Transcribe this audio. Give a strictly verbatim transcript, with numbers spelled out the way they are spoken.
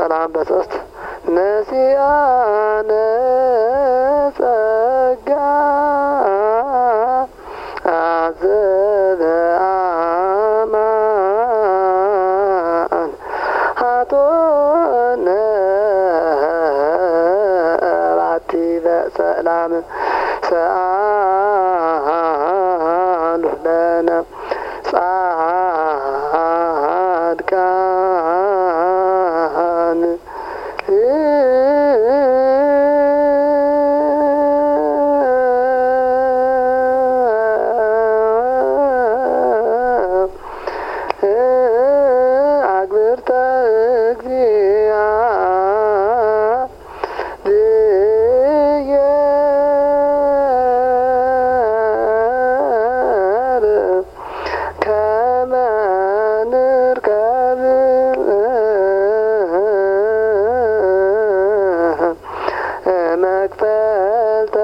ሰላም በሶስት ነሲአነ ጸጋ አዘለ አማን አቶነ ባቲ በሰላም ሰአሉ ለነ ጻድቃን አግብርተ እግዚአ መክፈልተ